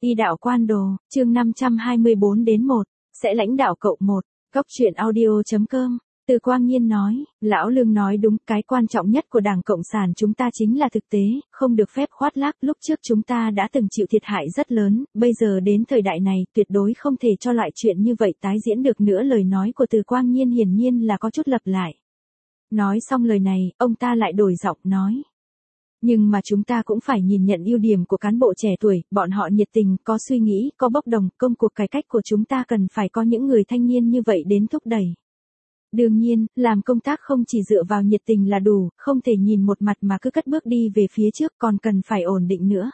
Y đạo quan đồ, chương 524 đến 1, sẽ lãnh đạo cậu một. Góc truyện audio.com. Từ Quang Nhiên nói, Lão Lương nói đúng, cái quan trọng nhất của Đảng Cộng sản chúng ta chính là thực tế, không được phép khoác lác. Lúc trước chúng ta đã từng chịu thiệt hại rất lớn, bây giờ đến thời đại này, tuyệt đối không thể cho loại chuyện như vậy tái diễn được nữa. Lời nói của Từ Quang Nhiên hiển nhiên là có chút lặp lại. Nói xong lời này, ông ta lại đổi giọng nói. Nhưng mà chúng ta cũng phải nhìn nhận ưu điểm của cán bộ trẻ tuổi, bọn họ nhiệt tình, có suy nghĩ, có bốc đồng, công cuộc cải cách của chúng ta cần phải có những người thanh niên như vậy đến thúc đẩy. Đương nhiên, làm công tác không chỉ dựa vào nhiệt tình là đủ, không thể nhìn một mặt mà cứ cất bước đi về phía trước, còn cần phải ổn định nữa.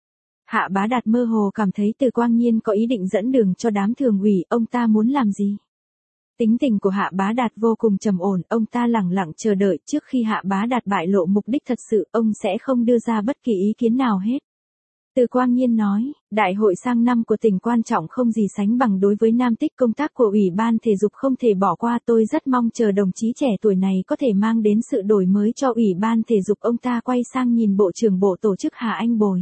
Hạ Bá Đạt mơ hồ cảm thấy Từ Quang Nhiên có ý định dẫn đường cho đám thường ủy, ông ta muốn làm gì? Tính tình của Hạ Bá Đạt vô cùng trầm ổn, ông ta lẳng lặng chờ đợi, trước khi Hạ Bá Đạt bại lộ mục đích thật sự, ông sẽ không đưa ra bất kỳ ý kiến nào hết. Từ Quang Nhiên nói, đại hội sang năm của tỉnh quan trọng không gì sánh bằng. Đối với Nam Tích, công tác của Ủy ban Thể dục không thể bỏ qua. Tôi rất mong chờ đồng chí trẻ tuổi này có thể mang đến sự đổi mới cho Ủy ban Thể dục. Ông ta quay sang nhìn Bộ trưởng Bộ Tổ chức Hà Anh Bồi.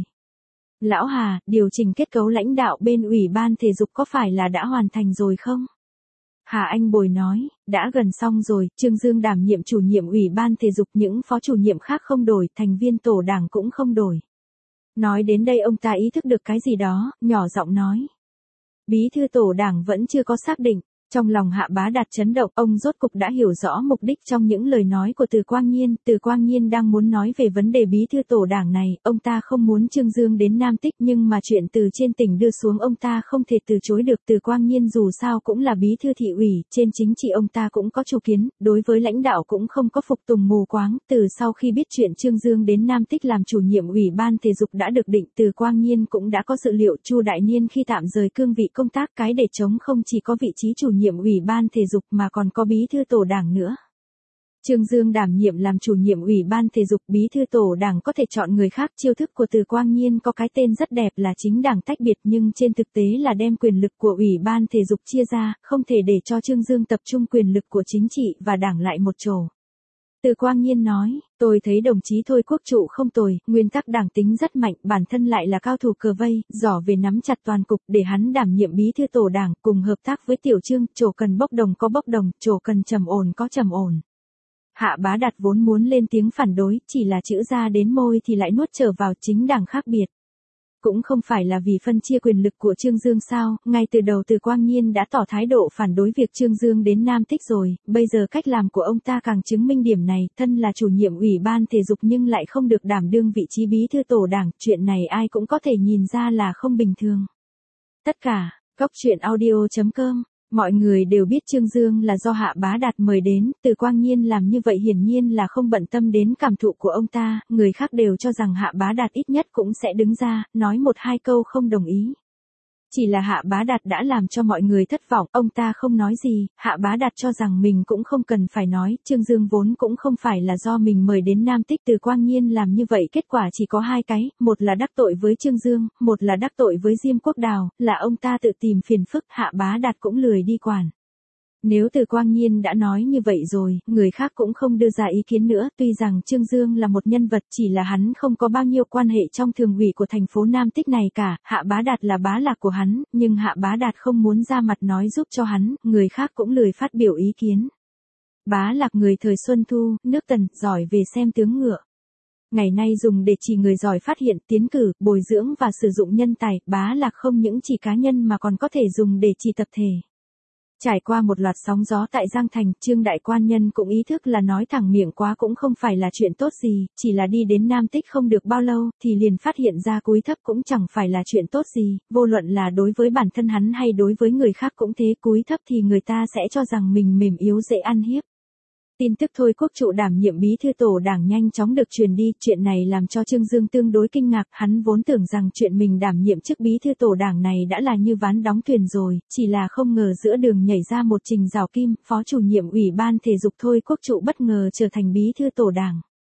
Lão Hà, điều chỉnh kết cấu lãnh đạo bên Ủy ban Thể dục có phải là đã hoàn thành rồi không? Hà Anh Bồi nói, đã gần xong rồi. Trương Dương đảm nhiệm chủ nhiệm Ủy ban Thể dục, những phó chủ nhiệm khác không đổi, thành viên tổ đảng cũng không đổi. Nói đến đây ông ta ý thức được cái gì đó, nhỏ giọng nói. Bí thư tổ đảng vẫn chưa có xác định. Trong lòng Hạ Bá Đạt chấn động, ông rốt cục đã hiểu rõ mục đích trong những lời nói của Từ Quang Nhiên. Từ Quang Nhiên đang muốn nói về vấn đề bí thư tổ đảng này, ông ta không muốn Trương Dương đến Nam Tích, nhưng mà chuyện từ trên tỉnh đưa xuống ông ta không thể từ chối được. Từ Quang Nhiên dù sao cũng là bí thư thị ủy, trên chính trị ông ta cũng có chủ kiến, đối với lãnh đạo cũng không có phục tùng mù quáng. Từ sau khi biết chuyện Trương Dương đến Nam Tích làm chủ nhiệm Ủy ban Thể dục đã được định, Từ Quang Nhiên cũng đã có dự liệu. Chu Đại Niên khi tạm rời cương vị công tác, cái để chống không chỉ có vị trí chủ nhiệm Ủy ban Thể dục mà còn có bí thư tổ đảng nữa. Trương Dương đảm nhiệm làm chủ nhiệm Ủy ban Thể dục, bí thư tổ đảng có thể chọn người khác. Chiêu thức của Từ Quang Nhiên có cái tên rất đẹp là chính đảng tách biệt, nhưng trên thực tế là đem quyền lực của Ủy ban Thể dục chia ra, không thể để cho Trương Dương tập trung quyền lực của chính trị và đảng lại một chỗ. Từ Quang Nhiên nói, tôi thấy đồng chí Thôi Quốc Trụ không tồi, nguyên tắc đảng tính rất mạnh, bản thân lại là cao thủ cờ vây, giỏi về nắm chặt toàn cục, để hắn đảm nhiệm bí thư tổ đảng, cùng hợp tác với Tiểu Trương, chỗ cần bốc đồng có bốc đồng, chỗ cần trầm ổn có trầm ổn. Hạ Bá Đạt vốn muốn lên tiếng phản đối, chỉ là chữ ra đến môi thì lại nuốt trở vào, chính đảng khác biệt. Cũng không phải là vì phân chia quyền lực của Trương Dương sao, ngay từ đầu Từ Quang Nhiên đã tỏ thái độ phản đối việc Trương Dương đến Nam Tích rồi, bây giờ cách làm của ông ta càng chứng minh điểm này. Thân là chủ nhiệm Ủy ban Thể dục nhưng lại không được đảm đương vị trí bí thư tổ đảng, chuyện này ai cũng có thể nhìn ra là không bình thường. Tất cả, góc truyện audio.com. Mọi người đều biết Trương Dương là do Hạ Bá Đạt mời đến, Từ Quang Nhiên làm như vậy hiển nhiên là không bận tâm đến cảm thụ của ông ta, người khác đều cho rằng Hạ Bá Đạt ít nhất cũng sẽ đứng ra, nói một hai câu không đồng ý. Chỉ là Hạ Bá Đạt đã làm cho mọi người thất vọng, ông ta không nói gì, Hạ Bá Đạt cho rằng mình cũng không cần phải nói, Trương Dương vốn cũng không phải là do mình mời đến Nam Tích. Từ Quang Nhiên làm như vậy kết quả chỉ có hai cái, một là đắc tội với Trương Dương, một là đắc tội với Diêm Quốc Đào, là ông ta tự tìm phiền phức, Hạ Bá Đạt cũng lười đi quản. Nếu Từ Quang Nhiên đã nói như vậy rồi, người khác cũng không đưa ra ý kiến nữa, tuy rằng Trương Dương là một nhân vật, chỉ là hắn không có bao nhiêu quan hệ trong thường ủy của thành phố Nam Tích này cả, Hạ Bá Đạt là bá lạc của hắn, nhưng Hạ Bá Đạt không muốn ra mặt nói giúp cho hắn, người khác cũng lười phát biểu ý kiến. Bá lạc người thời Xuân Thu, nước Tần, giỏi về xem tướng ngựa. Ngày nay dùng để chỉ người giỏi phát hiện, tiến cử, bồi dưỡng và sử dụng nhân tài, bá lạc không những chỉ cá nhân mà còn có thể dùng để chỉ tập thể. Trải qua một loạt sóng gió tại Giang Thành, Trương Đại Quan Nhân cũng ý thức là nói thẳng miệng quá cũng không phải là chuyện tốt gì, chỉ là đi đến Nam Tích không được bao lâu, thì liền phát hiện ra cúi thấp cũng chẳng phải là chuyện tốt gì, vô luận là đối với bản thân hắn hay đối với người khác cũng thế, cúi thấp thì người ta sẽ cho rằng mình mềm yếu dễ ăn hiếp. Tin tức Thôi Quốc Trụ đảm nhiệm bí thư tổ đảng nhanh chóng được truyền đi, chuyện này làm cho Trương Dương tương đối kinh ngạc, hắn vốn tưởng rằng chuyện mình đảm nhiệm chức bí thư tổ đảng này đã là như ván đóng thuyền rồi, chỉ là không ngờ giữa đường nhảy ra một Trình Giảo Kim, phó chủ nhiệm Ủy ban Thể dục Thôi Quốc Trụ bất ngờ trở thành bí thư tổ đảng.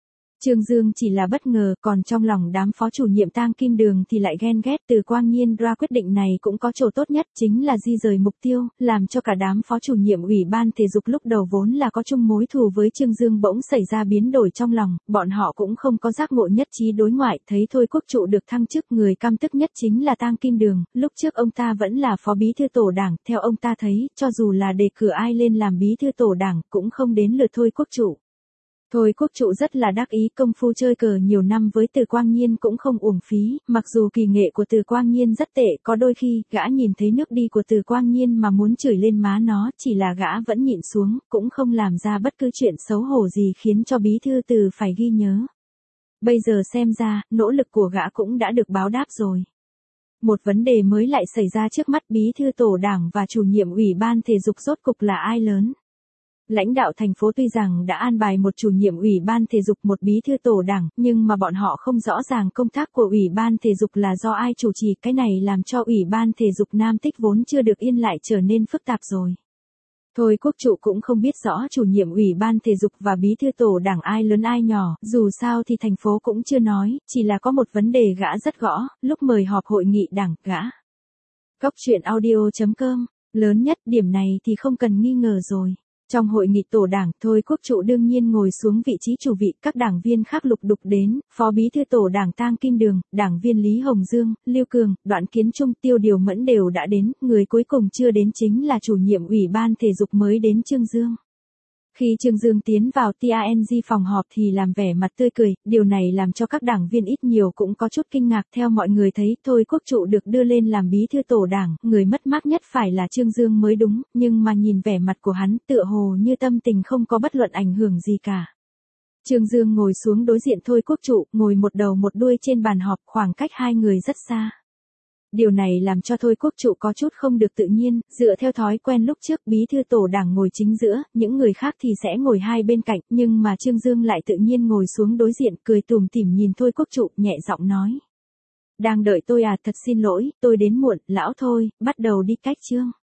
Trương Dương chỉ là bất ngờ, còn trong lòng đám phó chủ nhiệm Tang Kim Đường thì lại ghen ghét. Từ Quang Nhiên ra quyết định này cũng có chỗ tốt nhất, chính là di rời mục tiêu, làm cho cả đám phó chủ nhiệm ủy ban thể dục lúc đầu vốn là có chung mối thù với Trương Dương bỗng xảy ra biến đổi trong lòng, bọn họ cũng không có giác ngộ nhất trí đối ngoại. Thấy Thôi Quốc Trụ được thăng chức, người căm tức nhất chính là Tang Kim Đường, lúc trước ông ta vẫn là phó bí thư tổ đảng, theo ông ta thấy, cho dù là đề cử ai lên làm bí thư tổ đảng, cũng không đến lượt Thôi Quốc Trụ. Thôi Quốc Trụ rất là đắc ý, công phu chơi cờ nhiều năm với Từ Quang Nhiên cũng không uổng phí, mặc dù kỳ nghệ của Từ Quang Nhiên rất tệ, có đôi khi, gã nhìn thấy nước đi của Từ Quang Nhiên mà muốn chửi lên má nó, chỉ là gã vẫn nhịn xuống, cũng không làm ra bất cứ chuyện xấu hổ gì khiến cho bí thư Từ phải ghi nhớ. Bây giờ xem ra, nỗ lực của gã cũng đã được báo đáp rồi. Một vấn đề mới lại xảy ra trước mắt, bí thư tổ đảng và chủ nhiệm ủy ban thể dục rốt cục là ai lớn. Lãnh đạo thành phố tuy rằng đã an bài một chủ nhiệm ủy ban thể dục, một bí thư tổ đảng, nhưng mà bọn họ không rõ ràng công tác của ủy ban thể dục là do ai chủ trì, cái này làm cho ủy ban thể dục Nam Tích vốn chưa được yên lại trở nên phức tạp rồi. Thôi Quốc Trụ cũng không biết rõ chủ nhiệm ủy ban thể dục và bí thư tổ đảng ai lớn ai nhỏ, dù sao thì thành phố cũng chưa nói, chỉ là có một vấn đề gã rất gõ, lúc mời họp hội nghị đảng, gã. Góc truyện audio.com, lớn nhất, điểm này thì không cần nghi ngờ rồi. Trong hội nghị tổ đảng, Thôi Quốc Trụ đương nhiên ngồi xuống vị trí chủ vị, các đảng viên khác lục đục đến, phó bí thư tổ đảng Tang Kim Đường, đảng viên Lý Hồng Dương, Lưu Cường, Đoạn Kiến Trung, Tiêu Điều Mẫn đều đã đến, người cuối cùng chưa đến chính là chủ nhiệm ủy ban thể dục mới đến Trương Dương. Khi Trương Dương tiến vào TANG phòng họp thì làm vẻ mặt tươi cười, điều này làm cho các đảng viên ít nhiều cũng có chút kinh ngạc. Theo mọi người thấy, Thôi Quốc Trụ được đưa lên làm bí thư tổ đảng, người mất mát nhất phải là Trương Dương mới đúng, nhưng mà nhìn vẻ mặt của hắn tựa hồ như tâm tình không có bất luận ảnh hưởng gì cả. Trương Dương ngồi xuống đối diện Thôi Quốc Trụ, ngồi một đầu một đuôi trên bàn họp, khoảng cách hai người rất xa. Điều này làm cho Thôi Quốc Trụ có chút không được tự nhiên, dựa theo thói quen lúc trước bí thư tổ đảng ngồi chính giữa, những người khác thì sẽ ngồi hai bên cạnh, nhưng mà Trương Dương lại tự nhiên ngồi xuống đối diện, cười tủm tỉm nhìn Thôi Quốc Trụ, nhẹ giọng nói. Đang đợi tôi à, thật xin lỗi, tôi đến muộn, lão Thôi, bắt đầu đi cách chương.